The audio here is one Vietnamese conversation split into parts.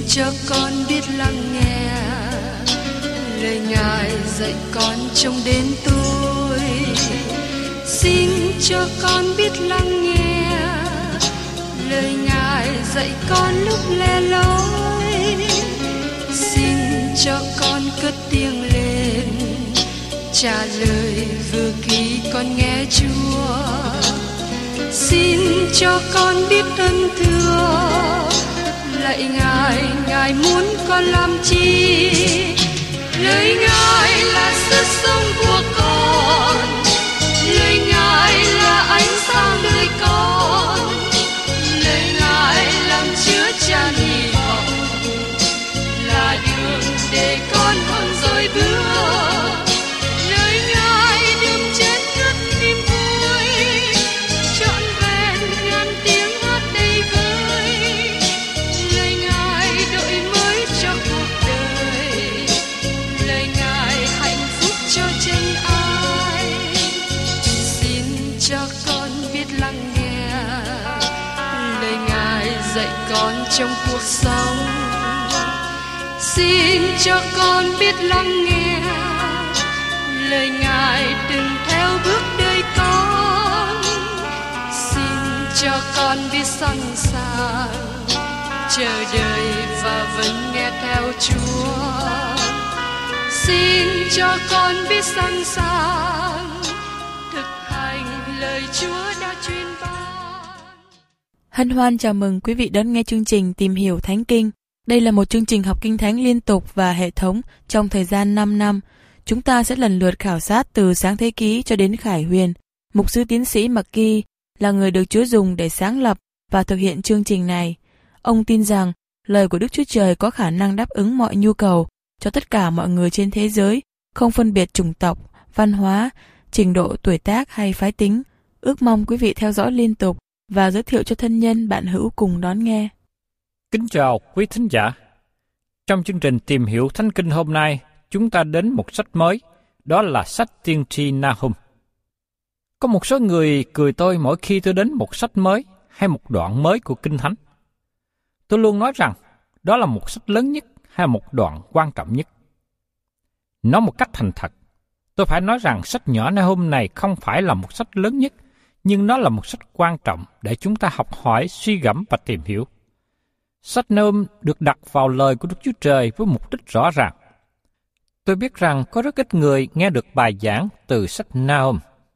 cho con biết lắng nghe lời Ngài dạy con trong đến tôi. Xin cho con biết lắng nghe lời Ngài dạy con lúc lẻ loi. Xin cho con cất tiếng lên trả lời vừa khi con nghe Chúa. Xin cho con biết ơn thưa lạy Ngài, Ngài muốn con làm chi? Lời Ngài là sức sống của con, lời Ngài là ánh sáng đời con, lời Ngài làm chứa chan hy vọng, là đường để con không dối bước. Lời Ngài đượm trên ngất niềm vui, trọn vẹn ngàn tiếng hát đầy vơi. Lời Ngài đổi mới cho cuộc đời, lời Ngài hạnh phúc cho chân ai. Xin cho con biết lắng nghe lời Ngài dạy con trong cuộc sống. Xin cho con biết lắng nghe lời Ngài đừng theo bước đời con. Xin cho con biết sẵn sàng chờ đợi và vẫn nghe theo Chúa. Xin cho con biết sẵn sàng thực hành lời Chúa đã truyền ban. Hân hoan chào mừng quý vị đón nghe chương trình Tìm hiểu Thánh Kinh. Đây là một chương trình học Kinh Thánh liên tục và hệ thống trong thời gian 5 năm. Chúng ta sẽ lần lượt khảo sát từ Sáng Thế Ký cho đến Khải Huyền. Mục sư tiến sĩ McGee là người được Chúa dùng để sáng lập và thực hiện chương trình này. Ông tin rằng lời của Đức Chúa Trời có khả năng đáp ứng mọi nhu cầu cho tất cả mọi người trên thế giới, không phân biệt chủng tộc, văn hóa, trình độ tuổi tác hay phái tính. Ước mong quý vị theo dõi liên tục và giới thiệu cho thân nhân bạn hữu cùng đón nghe. Kính chào quý thính giả. Trong chương trình Tìm hiểu Thánh Kinh hôm nay, chúng ta đến một sách mới, đó là sách Tiên tri Nahum. Có một số người cười tôi mỗi khi tôi đến một sách mới hay một đoạn mới của Kinh Thánh. Tôi luôn nói rằng đó là một sách lớn nhất hay một đoạn quan trọng nhất. Nói một cách thành thật, tôi phải nói rằng sách nhỏ Nahum này không phải là một sách lớn nhất, nhưng nó là một sách quan trọng để chúng ta học hỏi, suy gẫm và tìm hiểu. Sách Nahum được đặt vào lời của Đức Chúa Trời với mục đích rõ ràng. Tôi biết rằng có rất ít người nghe được bài giảng từ sách Nahum.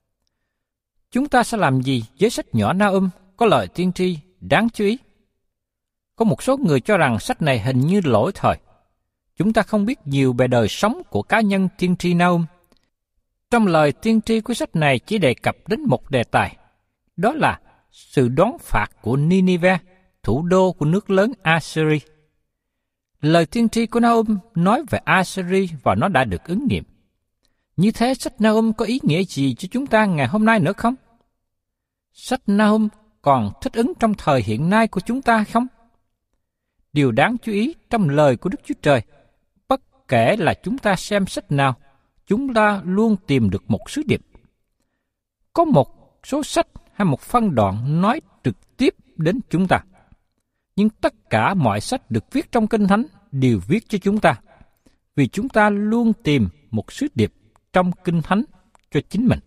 Chúng ta sẽ làm gì với sách nhỏ Nahum có lời tiên tri đáng chú ý? Có một số người cho rằng sách này hình như lỗi thời. Chúng ta không biết nhiều về đời sống của cá nhân tiên tri Nahum. Trong lời tiên tri của sách này chỉ đề cập đến một đề tài, đó là sự đón phạt của Nineveh, thủ đô của nước lớn Assyria. Lời tiên tri của Nahum nói về Assyria và nó đã được ứng nghiệm. Như thế sách Nahum có ý nghĩa gì cho chúng ta ngày hôm nay nữa không? Sách Nahum còn thích ứng trong thời hiện nay của chúng ta không? Điều đáng chú ý trong lời của Đức Chúa Trời, bất kể là chúng ta xem sách nào, chúng ta luôn tìm được một sứ điệp. Có một số sách hay một phân đoạn nói trực tiếp đến chúng ta. Nhưng tất cả mọi sách được viết trong Kinh Thánh đều viết cho chúng ta, vì chúng ta luôn tìm một sứ điệp trong Kinh Thánh cho chính mình.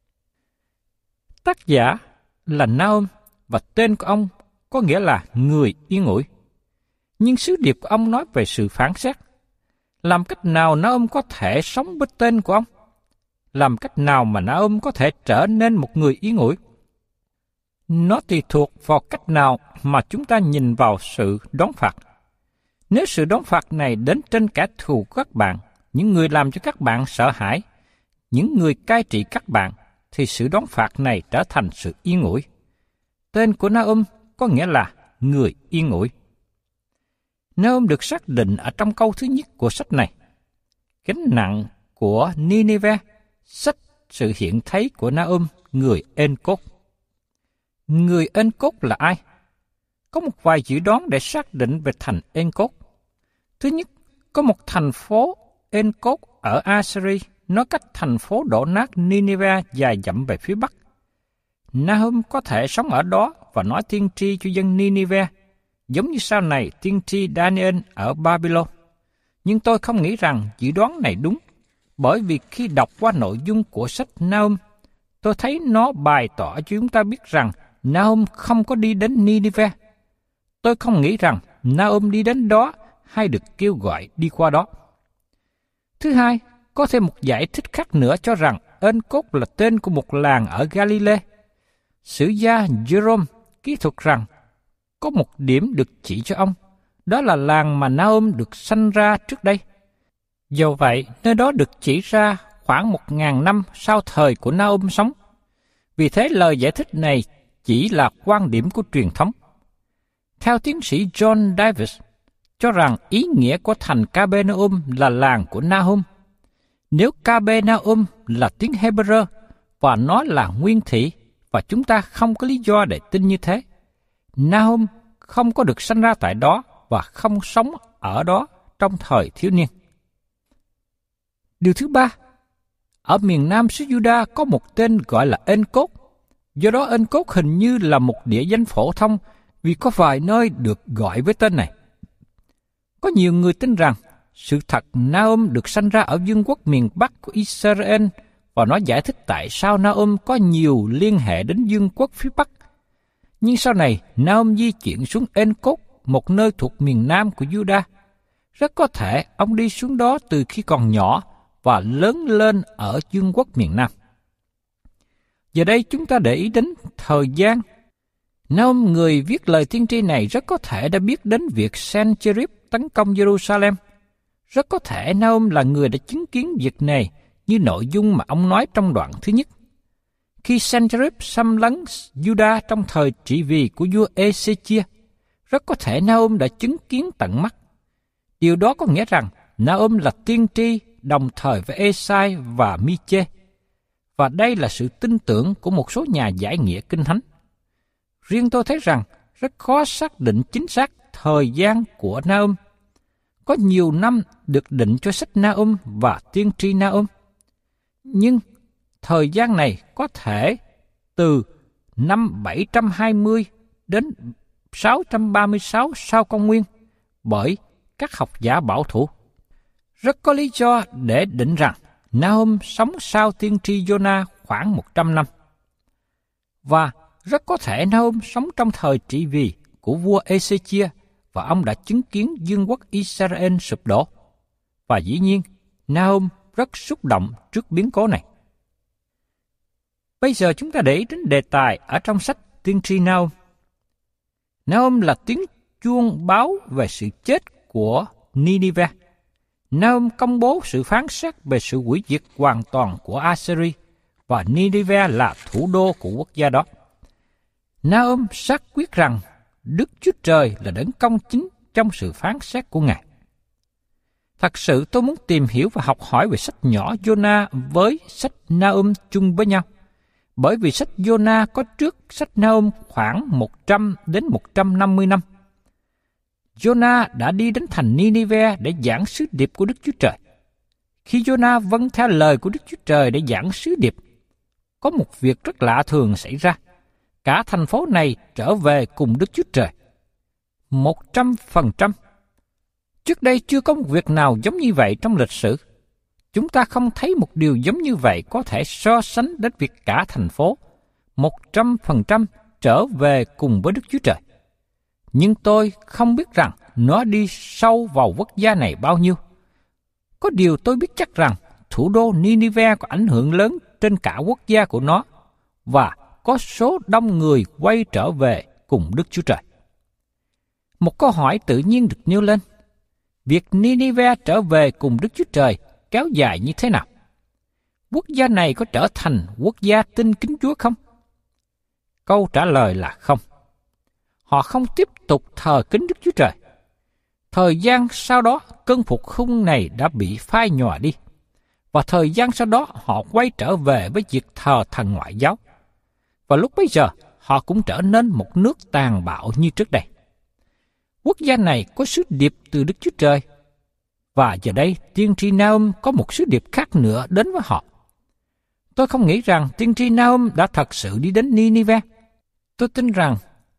Tác giả là Nahum và tên của ông có nghĩa là người yên ủi. Nhưng sứ điệp của ông nói về sự phán xét. Làm cách nào Nahum có thể sống với tên của ông? Làm cách nào mà Nahum có thể trở nên một người yên ủi? Nó tùy thuộc vào cách nào mà chúng ta nhìn vào sự đón phạt. Nếu sự đón phạt này đến trên kẻ thù của các bạn, những người làm cho các bạn sợ hãi, những người cai trị các bạn, thì sự đón phạt này trở thành sự yên ủi. Tên của Nahum có nghĩa là người yên ủi. Nahum được xác định ở trong câu thứ nhất của sách này. Gánh nặng của Nineveh, sách sự hiện thấy của Nahum, người Ên-cốt. Người Ên-cốt là ai? Có một vài dự đoán để xác định về thành Ên-cốt. Thứ nhất, có một thành phố Ên-cốt ở Assyria, nó cách thành phố đổ nát Nineveh dài dặm về phía bắc. Nahum có thể sống ở đó và nói tiên tri cho dân Nineveh, giống như sau này tiên tri Daniel ở Babylon. Nhưng tôi không nghĩ rằng dự đoán này đúng, bởi vì khi đọc qua nội dung của sách Nahum, tôi thấy nó bày tỏ cho chúng ta biết rằng Nahum không có đi đến Nineveh. Tôi không nghĩ rằng Nahum đi đến đó hay được kêu gọi đi qua đó. Thứ hai, có thêm một giải thích khác nữa cho rằng Ên-cốt là tên của một làng ở Galilee. Sử gia Jerome kỹ thuật rằng có một điểm được chỉ cho ông, đó là làng mà Nahum được sanh ra trước đây. Do vậy, nơi đó được chỉ ra khoảng 1.000 năm sau thời của Nahum sống. Vì thế lời giải thích này chỉ là quan điểm của truyền thống. Theo tiến sĩ John Davis, cho rằng ý nghĩa của thành Capernaum là làng của Nahum. Nếu Capernaum là tiếng Hebrew và nó là nguyên thị và chúng ta không có lý do để tin như thế, Nahum không có được sanh ra tại đó và không sống ở đó trong thời thiếu niên. Điều thứ ba, ở miền nam xứ Juda có một tên gọi là Ên-cốt. Do đó Ên-cốt hình như là một địa danh phổ thông vì có vài nơi được gọi với tên này. Có nhiều người tin rằng sự thật Nahum được sanh ra ở vương quốc miền Bắc của Israel và nó giải thích tại sao Nahum có nhiều liên hệ đến vương quốc phía Bắc. Nhưng sau này Nahum di chuyển xuống Ên-cốt, một nơi thuộc miền nam của Juda. Rất có thể ông đi xuống đó từ khi còn nhỏ và lớn lên ở vương quốc miền nam. Giờ đây chúng ta để ý đến thời gian. Nahum, người viết lời tiên tri này, rất có thể đã biết đến việc Sennacherib tấn công Jerusalem. Rất có thể Nahum là người đã chứng kiến việc này như nội dung mà ông nói trong đoạn thứ nhất. Khi Sennacherib xâm lấn Juda trong thời trị vì của vua Ê-xê-chia, rất có thể Nahum đã chứng kiến tận mắt. Điều đó có nghĩa rằng Nahum là tiên tri đồng thời với Ê-sai và Mi-chê. Và đây là sự tin tưởng của một số nhà giải nghĩa kinh thánh. Riêng tôi thấy rằng rất khó xác định chính xác thời gian của Nahum. Có nhiều năm được định cho sách Nahum và tiên tri Nahum. Nhưng thời gian này có thể từ năm 720 đến 636 sau công nguyên bởi các học giả bảo thủ. Rất có lý do để định rằng Nahum sống sau tiên tri Jonah khoảng 100 năm. Và rất có thể Nahum sống trong thời trị vì của vua Ê-xê-chia và ông đã chứng kiến vương quốc Israel sụp đổ. Và dĩ nhiên, Nahum rất xúc động trước biến cố này. Bây giờ chúng ta để ý đến đề tài ở trong sách tiên tri Nahum. Nahum là tiếng chuông báo về sự chết của Nineveh. Nahum công bố sự phán xét về sự hủy diệt hoàn toàn của Assyria và Nineveh là thủ đô của quốc gia đó. Nahum xác quyết rằng Đức Chúa Trời là đấng công chính trong sự phán xét của Ngài. Thật sự tôi muốn tìm hiểu và học hỏi về sách nhỏ Jonah với sách Nahum chung với nhau, bởi vì sách Jonah có trước sách Nahum khoảng 100 đến 150 năm. Jonah đã đi đến thành Nineveh để giảng sứ điệp của Đức Chúa Trời. Khi Jonah vâng theo lời của Đức Chúa Trời để giảng sứ điệp, có một việc rất lạ thường xảy ra. Cả thành phố này trở về cùng Đức Chúa Trời. 100%. Trước đây chưa có một việc nào giống như vậy trong lịch sử. Chúng ta không thấy một điều giống như vậy có thể so sánh đến việc cả thành phố 100% trở về cùng với Đức Chúa Trời. Nhưng tôi không biết rằng nó đi sâu vào quốc gia này bao nhiêu. Có điều tôi biết chắc rằng thủ đô Nineveh có ảnh hưởng lớn trên cả quốc gia của nó và có số đông người quay trở về cùng Đức Chúa Trời. Một câu hỏi tự nhiên được nêu lên. Việc Nineveh trở về cùng Đức Chúa Trời kéo dài như thế nào? Quốc gia này có trở thành quốc gia tin kính Chúa không? Câu trả lời là không. Họ không tiếp tục thờ kính Đức Chúa Trời. Thời gian sau đó, cơn phục hưng này đã bị phai nhòa đi. Và thời gian sau đó, họ quay trở về với việc thờ thần ngoại giáo. Và lúc bấy giờ, họ cũng trở nên một nước tàn bạo như trước đây. Quốc gia này có sứ điệp từ Đức Chúa Trời. Và giờ đây, tiên tri Nahum có một sứ điệp khác nữa đến với họ. Tôi không nghĩ rằng tiên tri Nahum đã thật sự đi đến Nineveh. Tôi tin rằng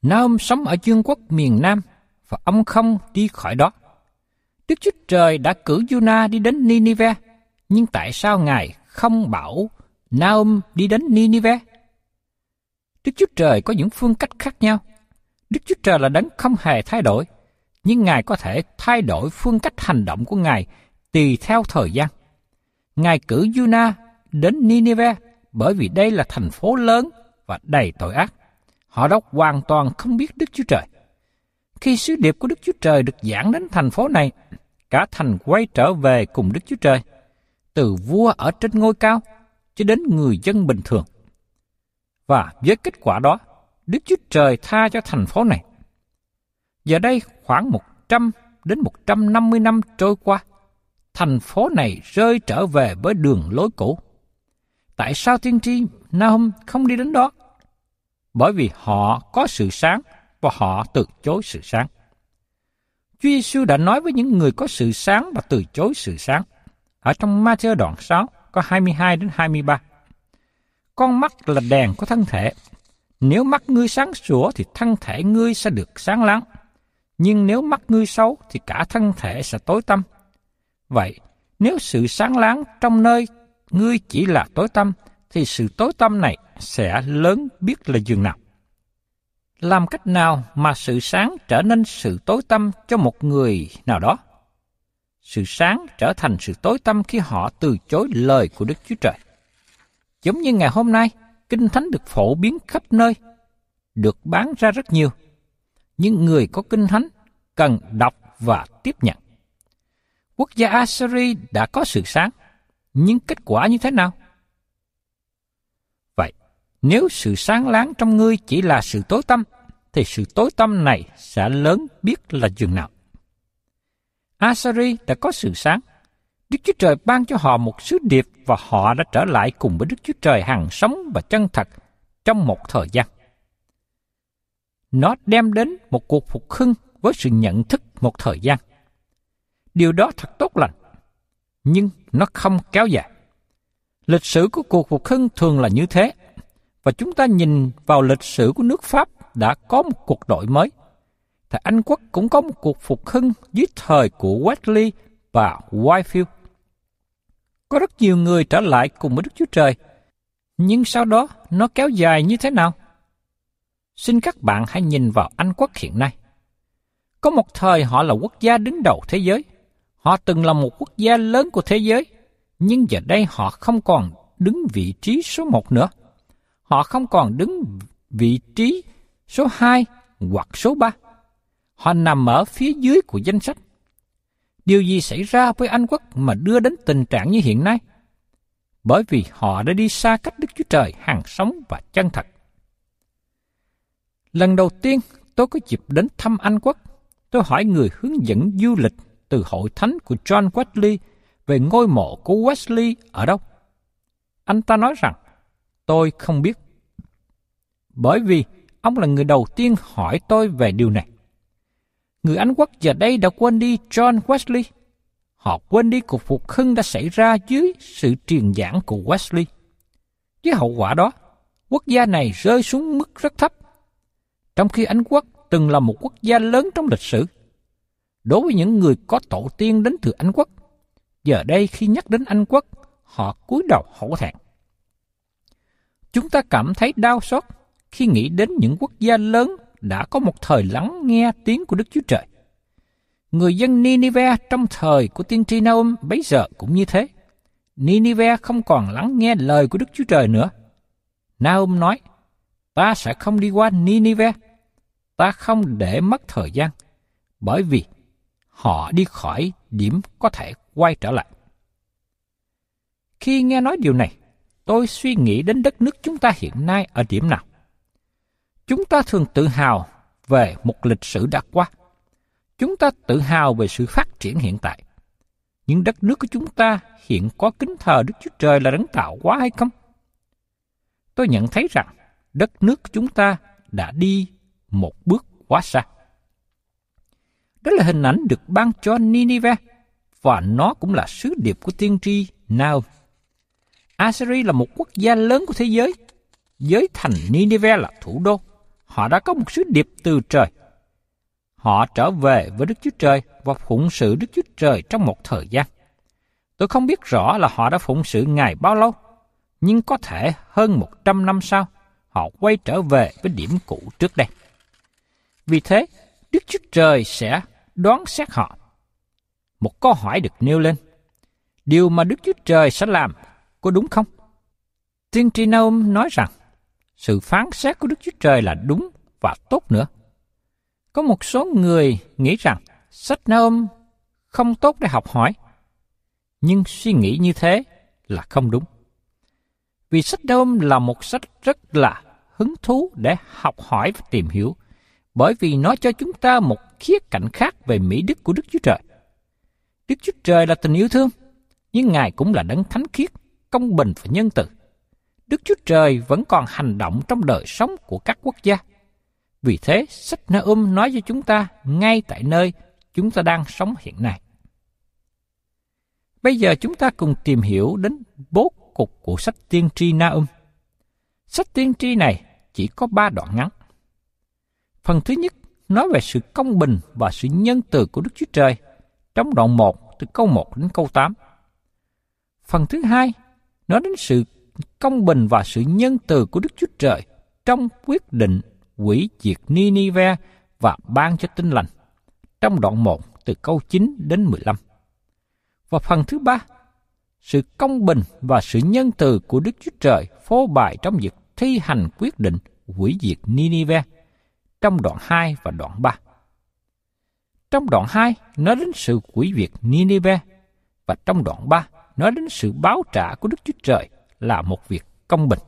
Nahum sống ở vương quốc miền Nam và ông không đi khỏi đó. Đức Chúa Trời đã cử Giô-na đi đến Ninive, nhưng tại sao Ngài không bảo Nahum đi đến Ninive? Đức Chúa Trời có những phương cách khác nhau. Đức Chúa Trời là đấng không hề thay đổi, nhưng Ngài có thể thay đổi phương cách hành động của Ngài tùy theo thời gian. Ngài cử Giô-na đến Ninive bởi vì đây là thành phố lớn và đầy tội ác. Họ đã hoàn toàn không biết Đức Chúa Trời. Khi sứ điệp của Đức Chúa Trời được giảng đến thành phố này, cả thành quay trở về cùng Đức Chúa Trời, từ vua ở trên ngôi cao cho đến người dân bình thường. Và với kết quả đó, Đức Chúa Trời tha cho thành phố này. Giờ đây khoảng 100 đến 150 năm trôi qua, thành phố này rơi trở về với đường lối cũ. Tại sao tiên tri Nahum không đi đến đó? Bởi vì họ có sự sáng và họ từ chối sự sáng. Chúa Giêsu đã nói với những người có sự sáng và từ chối sự sáng. Ở trong Ma-thi-ơ đoạn 6, có 22 đến 23. Con mắt là đèn của thân thể. Nếu mắt ngươi sáng sủa thì thân thể ngươi sẽ được sáng láng. Nhưng nếu mắt ngươi xấu thì cả thân thể sẽ tối tăm. Vậy, nếu sự sáng láng trong nơi ngươi chỉ là tối tăm, thì sự tối tăm này sẽ lớn biết là dường nào. Làm cách nào mà sự sáng trở nên sự tối tăm cho một người nào đó? Sự sáng trở thành sự tối tăm khi họ từ chối lời của Đức Chúa Trời. Giống như ngày hôm nay, Kinh Thánh được phổ biến khắp nơi, được bán ra rất nhiều. Nhưng người có Kinh Thánh cần đọc và tiếp nhận. Quốc gia Assyria đã có sự sáng, nhưng kết quả như thế nào? Vậy, nếu sự sáng láng trong ngươi chỉ là sự tối tăm, thì sự tối tăm này sẽ lớn biết là dường nào. Assyria đã có sự sáng. Đức Chúa Trời ban cho họ một sứ điệp và họ đã trở lại cùng với Đức Chúa Trời hằng sống và chân thật trong một thời gian. Nó đem đến một cuộc phục hưng với sự nhận thức một thời gian. Điều đó thật tốt lành, nhưng nó không kéo dài. Lịch sử của cuộc phục hưng thường là như thế, và chúng ta nhìn vào lịch sử của nước Pháp đã có một cuộc đổi mới. Thì Anh Quốc cũng có một cuộc phục hưng dưới thời của Wesley và Whitefield. Có rất nhiều người trở lại cùng với Đức Chúa Trời, nhưng sau đó nó kéo dài như thế nào? Xin các bạn hãy nhìn vào Anh Quốc hiện nay. Có một thời họ là quốc gia đứng đầu thế giới. Họ từng là một quốc gia lớn của thế giới, nhưng giờ đây họ không còn đứng vị trí số 1 nữa. Họ không còn đứng vị trí số 2 hoặc số 3. Họ nằm ở phía dưới của danh sách. Điều gì xảy ra với Anh Quốc mà đưa đến tình trạng như hiện nay? Bởi vì họ đã đi xa cách Đức Chúa Trời hằng sống và chân thật. Lần đầu tiên tôi có dịp đến thăm Anh Quốc, tôi hỏi người hướng dẫn du lịch từ hội thánh của John Wesley về ngôi mộ của Wesley ở đâu. Anh ta nói rằng, tôi không biết. Bởi vì ông là người đầu tiên hỏi tôi về điều này. Người Anh Quốc giờ đây đã quên đi John Wesley. Họ quên đi cuộc phục hưng đã xảy ra dưới sự truyền giảng của Wesley. Với hậu quả đó, quốc gia này rơi xuống mức rất thấp. Trong khi Anh Quốc từng là một quốc gia lớn trong lịch sử. Đối với những người có tổ tiên đến từ Anh Quốc, giờ đây khi nhắc đến Anh Quốc, họ cúi đầu hổ thẹn. Chúng ta cảm thấy đau xót khi nghĩ đến những quốc gia lớn đã có một thời lắng nghe tiếng của Đức Chúa Trời. Người dân Ninive trong thời của tiên tri Nahum bấy giờ cũng như thế. Ninive không còn lắng nghe lời của Đức Chúa Trời nữa. Nahum nói, ta sẽ không đi qua Ninive, ta không để mất thời gian, bởi vì họ đi khỏi điểm có thể quay trở lại. Khi nghe nói điều này, tôi suy nghĩ đến đất nước chúng ta hiện nay ở điểm nào. Chúng ta thường tự hào về một lịch sử đã qua. Chúng ta tự hào về sự phát triển hiện tại. Nhưng đất nước của chúng ta hiện có kính thờ Đức Chúa Trời là đấng tạo hóa hay không? Tôi nhận thấy rằng đất nước của chúng ta đã đi một bước quá xa. Đó là hình ảnh được ban cho Ninive, và nó cũng là sứ điệp của tiên tri Nahum. Assyria là một quốc gia lớn của thế giới. Với thành Ninive là thủ đô, họ đã có một sứ điệp từ trời. Họ trở về với Đức Chúa Trời và phụng sự Đức Chúa Trời trong một thời gian. Tôi không biết rõ là họ đã phụng sự Ngài bao lâu, nhưng có thể hơn 100 năm sau, họ quay trở về với điểm cũ trước đây. Vì thế, Đức Chúa Trời sẽ đoán xét họ. Một câu hỏi được nêu lên: điều mà Đức Chúa Trời sẽ làm có đúng không? Tiên tri Na-um nói rằng sự phán xét của Đức Chúa Trời là đúng và tốt nữa. Có một số người nghĩ rằng sách Na-um không tốt để học hỏi, nhưng suy nghĩ như thế là không đúng. Vì sách Na-um là một sách rất là hứng thú để học hỏi và tìm hiểu, bởi vì nó cho chúng ta một khía cạnh khác về mỹ đức của Đức Chúa Trời. Đức Chúa Trời là tình yêu thương, nhưng Ngài cũng là đấng thánh khiết, công bình và nhân từ. Đức Chúa Trời vẫn còn hành động trong đời sống của các quốc gia. Vì thế, sách Na-um nói cho chúng ta ngay tại nơi chúng ta đang sống hiện nay. Bây giờ chúng ta cùng tìm hiểu đến bố cục của sách tiên tri Na-um. Sách tiên tri này chỉ có 3 đoạn ngắn. Phần thứ nhất nói về sự công bình và sự nhân từ của Đức Chúa Trời trong đoạn 1 từ câu 1 đến câu 8. Phần thứ hai nói đến sự công bình và sự nhân từ của Đức Chúa Trời trong quyết định hủy diệt Ninive và ban cho tin lành trong đoạn 1 từ câu 9 đến 15. Và phần thứ ba, sự công bình và sự nhân từ của Đức Chúa Trời phô bày trong việc thi hành quyết định hủy diệt Ninive trong đoạn 2 và đoạn 3. Trong đoạn 2 nói đến sự hủy diệt Ninive, và trong đoạn 3 nói đến sự báo trả của Đức Chúa Trời là một việc công bình.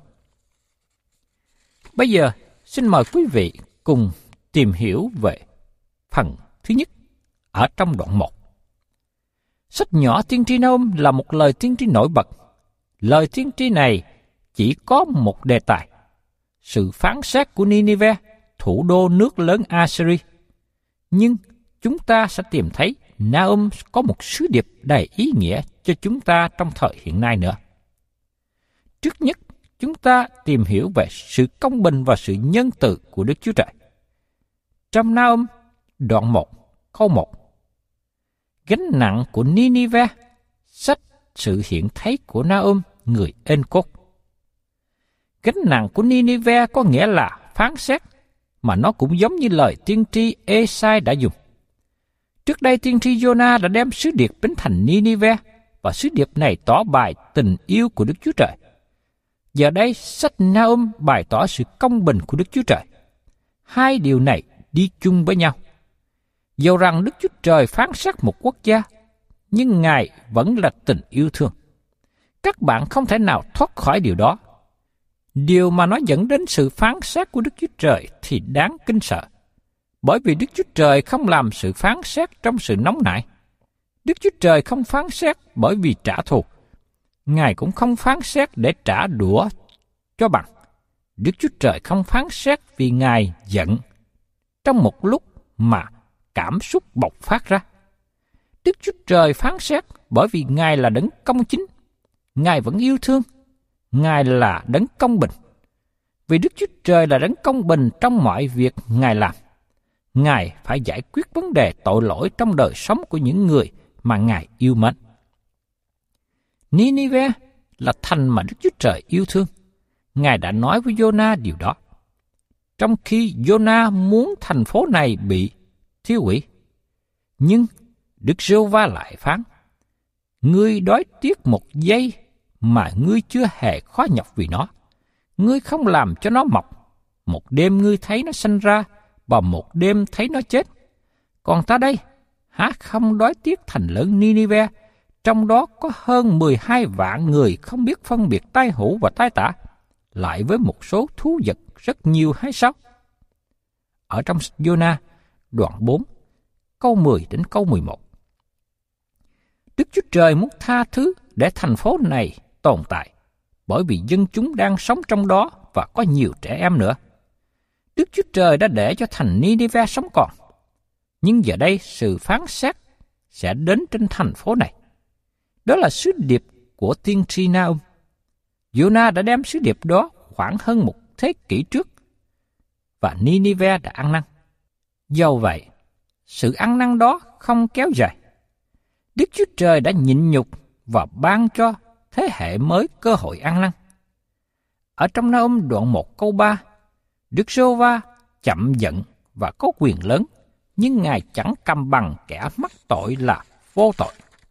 Bây giờ, xin mời quý vị cùng tìm hiểu về phần thứ nhất ở trong đoạn 1. Sách nhỏ tiên tri Na-um là một lời tiên tri nổi bật. Lời tiên tri này chỉ có một đề tài: sự phán xét của Ninive, thủ đô nước lớn Assyria. Nhưng chúng ta sẽ tìm thấy Na-um có một sứ điệp đầy ý nghĩa cho chúng ta trong thời hiện nay nữa. Trước nhất, chúng ta tìm hiểu về sự công bình và sự nhân từ của Đức Chúa Trời. Trong Na-um, đoạn 1, câu 1. Gánh nặng của Ninive, sách sự hiện thấy của Na-um, người En-cốt. Gánh nặng của Ninive có nghĩa là phán xét, mà nó cũng giống như lời tiên tri Ê-sai đã dùng. Trước đây tiên tri Giô-na đã đem sứ điệp đến thành Ninive, và sứ điệp này tỏ bày tình yêu của Đức Chúa Trời. Giờ đây, sách Na-um bày tỏ sự công bình của Đức Chúa Trời. Hai điều này đi chung với nhau. Dầu rằng Đức Chúa Trời phán xét một quốc gia, nhưng Ngài vẫn là tình yêu thương. Các bạn không thể nào thoát khỏi điều đó. Điều mà nó dẫn đến sự phán xét của Đức Chúa Trời thì đáng kinh sợ. Bởi vì Đức Chúa Trời không làm sự phán xét trong sự nóng nảy. Đức Chúa Trời không phán xét bởi vì trả thù. Ngài cũng không phán xét để trả đũa cho bằng. Đức Chúa Trời không phán xét vì Ngài giận trong một lúc mà cảm xúc bộc phát ra. Đức Chúa Trời phán xét bởi vì Ngài là đấng công chính. Ngài vẫn yêu thương. Ngài là đấng công bình. Vì Đức Chúa Trời là đấng công bình trong mọi việc Ngài làm, Ngài phải giải quyết vấn đề tội lỗi trong đời sống của những người mà Ngài yêu mến. Ninive là thành mà Đức Chúa Trời yêu thương. Ngài đã nói với Giô-na điều đó. Trong khi Giô-na muốn thành phố này bị thiêu hủy, nhưng Đức Giê-hô-va lại phán: ngươi đói tiếc một giây mà ngươi chưa hề khó nhọc vì nó. Ngươi không làm cho nó mọc. Một đêm ngươi thấy nó sanh ra, và một đêm thấy nó chết. Còn ta đây, há không đói tiếc thành lớn Ninive, trong đó có hơn 12 vạn người không biết phân biệt tai hữu và tai tả, lại với một số thú vật rất nhiều hay sao? Ở trong sách Giô-na, đoạn 4, câu 10 đến câu 11. Đức Chúa Trời muốn tha thứ để thành phố này tồn tại, bởi vì dân chúng đang sống trong đó và có nhiều trẻ em nữa. Đức Chúa Trời đã để cho thành Ninive sống còn. Nhưng giờ đây sự phán xét sẽ đến trên thành phố này. Đó là sứ điệp của tiên tri Na-um. Giô-na đã đem sứ điệp đó khoảng hơn một thế kỷ trước. và Ninive đã ăn năn. Dẫu vậy, sự ăn năn đó không kéo dài. Đức Chúa Trời đã nhịn nhục và ban cho thế hệ mới cơ hội ăn năn. Ở trong Na-hum đoạn 1 câu 3, Đức Giê-hô-va chậm giận và có quyền lớn, nhưng Ngài chẳng cầm bằng kẻ mắc tội là vô tội.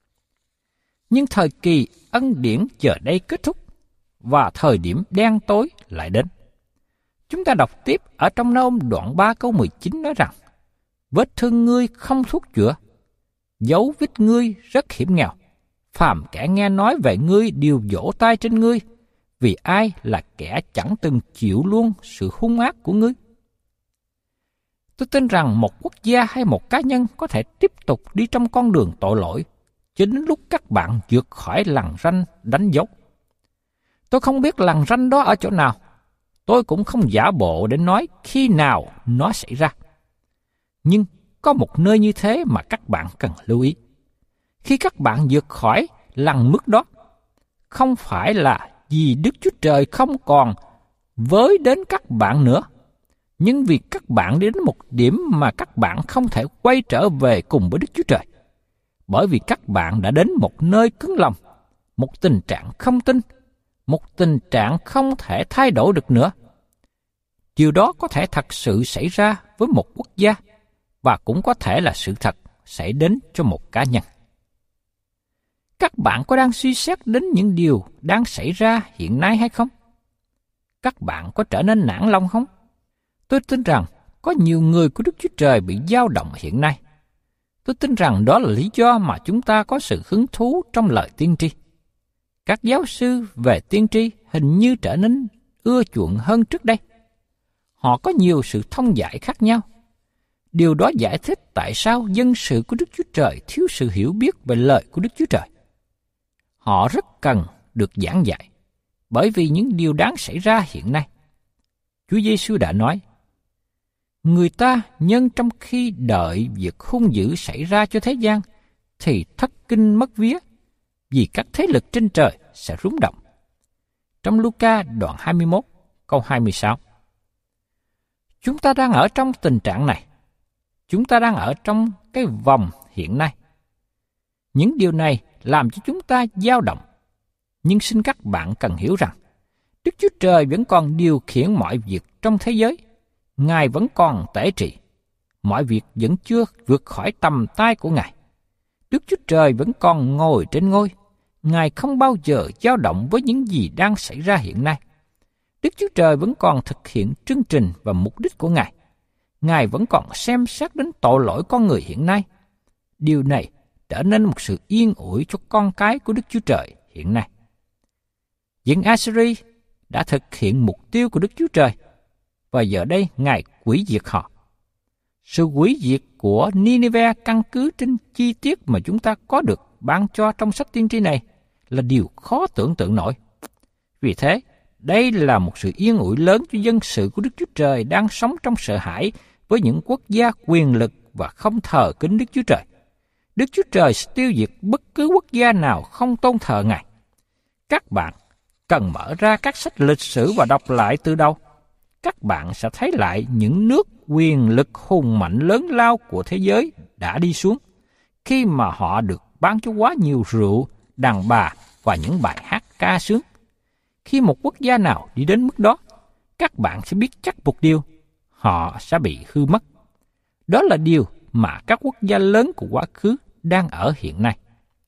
Nhưng thời kỳ ân điển giờ đây kết thúc, và thời điểm đen tối lại đến. Chúng ta đọc tiếp ở trong Na-hum đoạn 3 câu 19 nói rằng, vết thương ngươi không thuốc chữa, dấu vết ngươi rất hiểm nghèo. Phàm kẻ nghe nói về ngươi đều vỗ tay trên ngươi, vì ai là kẻ chẳng từng chịu luôn sự hung ác của ngươi. Tôi tin rằng một quốc gia hay một cá nhân có thể tiếp tục đi trong con đường tội lỗi cho đến lúc các bạn vượt khỏi lằn ranh đánh dấu. Tôi không biết lằn ranh đó ở chỗ nào. Tôi cũng không giả bộ để nói khi nào nó xảy ra. Nhưng có một nơi như thế mà các bạn cần lưu ý. Khi các bạn vượt khỏi lằn mức đó, không phải là vì Đức Chúa Trời không còn với đến các bạn nữa, nhưng vì các bạn đến một điểm mà các bạn không thể quay trở về cùng với Đức Chúa Trời. Bởi vì các bạn đã đến một nơi cứng lòng, một tình trạng không tin, một tình trạng không thể thay đổi được nữa. Điều đó có thể thật sự xảy ra với một quốc gia, và cũng có thể là sự thật xảy đến cho một cá nhân. Các bạn có đang suy xét đến những điều đang xảy ra hiện nay hay không? Các bạn có trở nên nản lòng không? Tôi tin rằng có nhiều người của Đức Chúa Trời bị dao động hiện nay. Tôi tin rằng đó là lý do mà chúng ta có sự hứng thú trong lời tiên tri. Các giáo sư về tiên tri hình như trở nên ưa chuộng hơn trước đây. Họ có nhiều sự thông giải khác nhau. Điều đó giải thích tại sao dân sự của Đức Chúa Trời thiếu sự hiểu biết về lời của Đức Chúa Trời. Họ rất cần được giảng dạy, bởi vì những điều đáng xảy ra hiện nay. Chúa Giêsu đã nói, người ta nhân trong khi đợi việc hung dữ xảy ra cho thế gian, thì thất kinh mất vía, vì các thế lực trên trời sẽ rúng động. Trong Luca đoạn 21, câu 26. Chúng ta đang ở trong tình trạng này. Chúng ta đang ở trong cái vòng hiện nay. Những điều này làm cho chúng ta dao động. Nhưng xin các bạn cần hiểu rằng, Đức Chúa Trời vẫn còn điều khiển mọi việc trong thế giới. Ngài vẫn còn tể trị. Mọi việc vẫn chưa vượt khỏi tầm tay của Ngài. Đức Chúa Trời vẫn còn ngồi trên ngôi. Ngài không bao giờ dao động với những gì đang xảy ra hiện nay. Đức Chúa Trời vẫn còn thực hiện chương trình và mục đích của Ngài. Ngài vẫn còn xem xét đến tội lỗi con người hiện nay. Điều này trở nên một sự yên ủi cho con cái của Đức Chúa Trời hiện nay. Dân Assyria đã thực hiện mục tiêu của Đức Chúa Trời, và giờ đây Ngài hủy diệt họ. Sự hủy diệt của Ninive căn cứ trên chi tiết mà chúng ta có được ban cho trong sách tiên tri này là điều khó tưởng tượng nổi. Vì thế, đây là một sự yên ủi lớn cho dân sự của Đức Chúa Trời đang sống trong sợ hãi với những quốc gia quyền lực và không thờ kính Đức Chúa Trời. Đức Chúa Trời sẽ tiêu diệt bất cứ quốc gia nào không tôn thờ Ngài. Các bạn cần mở ra các sách lịch sử và đọc lại từ đầu. Các bạn sẽ thấy lại những nước quyền lực hùng mạnh lớn lao của thế giới đã đi xuống, khi mà họ được ban cho quá nhiều rượu, đàn bà và những bài hát ca sướng. Khi một quốc gia nào đi đến mức đó, các bạn sẽ biết chắc một điều, họ sẽ bị hư mất. Đó là điều mà các quốc gia lớn của quá khứ đang ở hiện nay.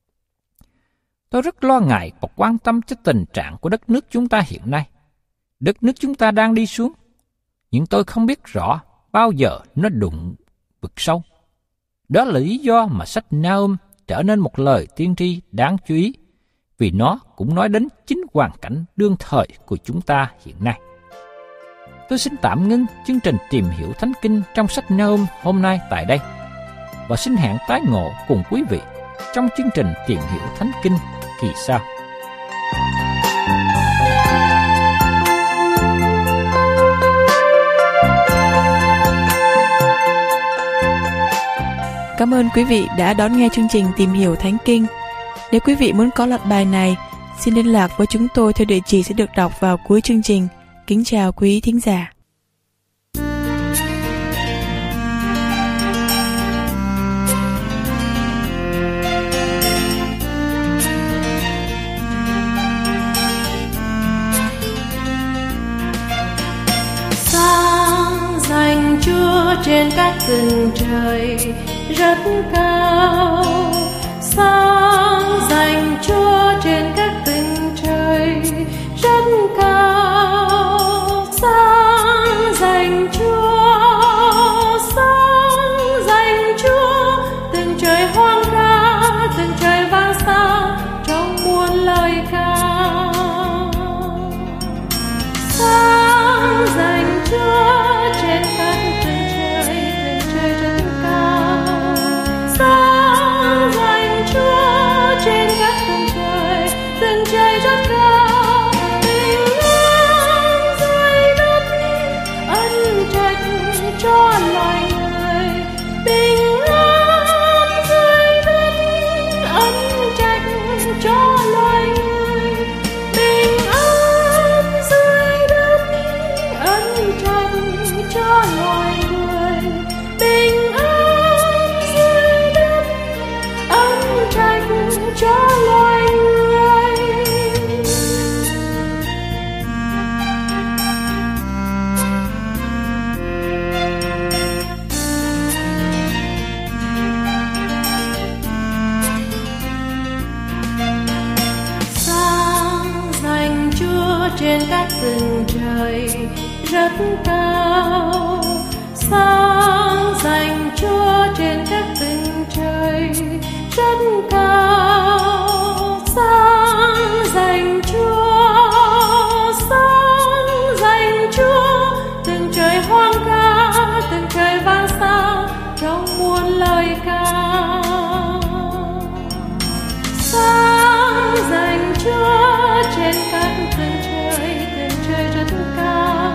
Tôi rất lo ngại và quan tâm cho tình trạng của đất nước chúng ta hiện nay. Đất nước chúng ta đang đi xuống, nhưng tôi không biết rõ bao giờ nó đụng vực sâu. Đó là lý do mà sách Na-hum trở nên một lời tiên tri đáng chú ý, vì nó cũng nói đến chính hoàn cảnh đương thời của chúng ta hiện nay. Tôi xin tạm ngưng chương trình tìm hiểu Thánh Kinh trong sách Na-hum hôm nay tại đây, và xin hẹn tái ngộ cùng quý vị trong chương trình tìm hiểu Thánh Kinh kỳ sau. Cảm ơn quý vị đã đón nghe chương trình Tìm hiểu Thánh Kinh. Nếu quý vị muốn có loạt bài này, xin liên lạc với chúng tôi theo địa chỉ sẽ được đọc vào cuối chương trình. Kính chào quý thính giả. trên các tầng trời rất cao, sáng dành Chúa trên các tầng trời rất cao, sáng dành Chúa, sáng dành Chúa, từng trời hoang ca, từng trời vang xa trong muôn lời ca. Sáng dành Chúa trên các tầng trời rất cao, sáng dành Chúa trên các tầng trời rất cao. Bình an dưới đất, ân trạch cho loài người. Bình an dưới đất, ân trạch cho loài người. Bình an dưới đất, ân trạch cho loài người. Bình an dưới đất, ân trạch cho loài người. Sáng dành Chúa trên các tầng trời rất cao, sáng dành Chúa trên các tầng trời rất cao, sáng dành Chúa, sáng dành Chúa, từng trời hoang ca, từng trời vang xa trong muôn lời ca. Sáng dành Chúa trên các tầng trời rất cao,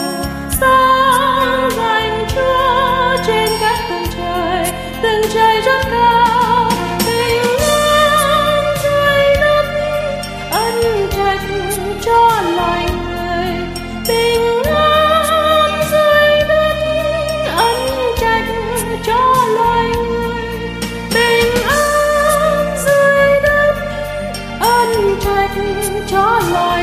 sáng dành Chúa trên các tầng trời rất cao. Bình an dưới đất, ân trạch cho loài người. Bình an dưới đất, ân trạch cho loài người. Bình an dưới đất, ân trạch cho loài